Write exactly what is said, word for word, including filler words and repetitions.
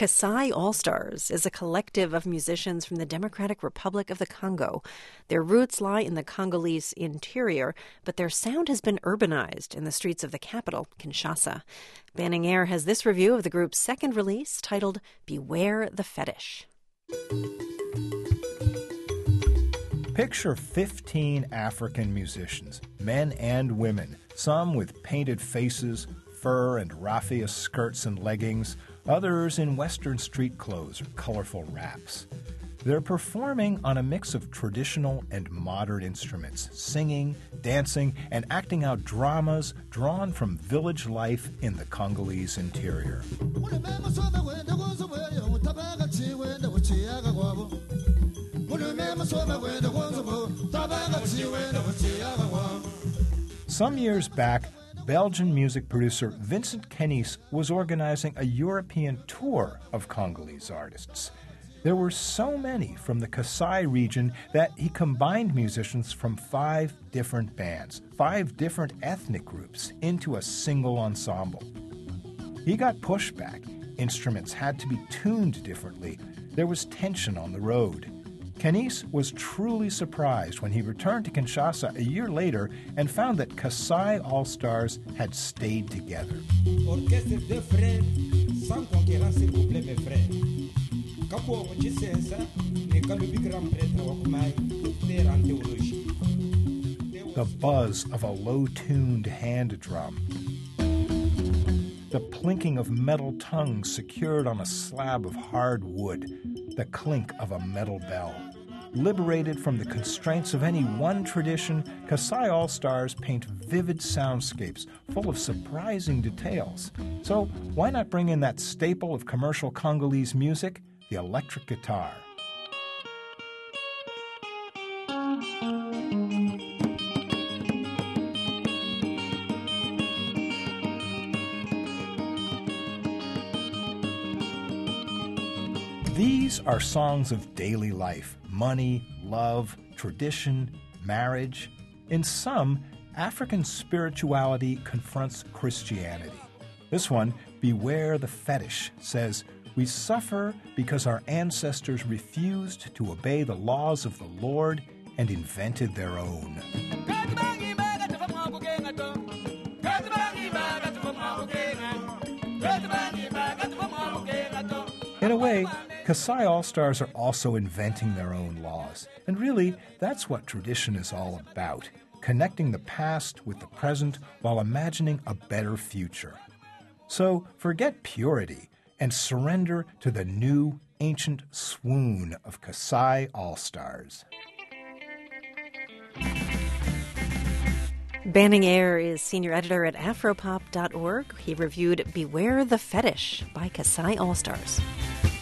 Kasai All-Stars is a collective of musicians from the Democratic Republic of the Congo. Their roots lie in the Congolese interior, but their sound has been urbanized in the streets of the capital, Kinshasa. Banning Air has this review of the group's second release titled Beware the Fetish. Picture fifteen African musicians, men and women, some with painted faces, fur and raffia skirts and leggings, others in Western street clothes or colorful wraps. They're performing on a mix of traditional and modern instruments, singing, dancing, and acting out dramas drawn from village life in the Congolese interior. Some years back, Belgian music producer Vincent Kennis was organizing a European tour of Congolese artists. There were so many from the Kasai region that he combined musicians from five different bands, five different ethnic groups, into a single ensemble. He got pushback. Instruments had to be tuned differently. There was tension on the road. Kennis was truly surprised when he returned to Kinshasa a year later and found that Kasai All-Stars had stayed together. The buzz of a low-tuned hand drum, the plinking of metal tongues secured on a slab of hard wood, the clink of a metal bell. Liberated from the constraints of any one tradition, Kasai All-Stars paint vivid soundscapes full of surprising details. So why not bring in that staple of commercial Congolese music, the electric guitar? These are songs of daily life, money, love, tradition, marriage. In some, African spirituality confronts Christianity. This one, Beware the Fetish, says, we suffer because our ancestors refused to obey the laws of the Lord and invented their own. In a way, Kasai All-Stars are also inventing their own laws. And really, that's what tradition is all about, connecting the past with the present while imagining a better future. So forget purity and surrender to the new, ancient swoon of Kasai All-Stars. Banning Air is senior editor at afropop dot org. He reviewed Beware the Fetish by Kasai All-Stars.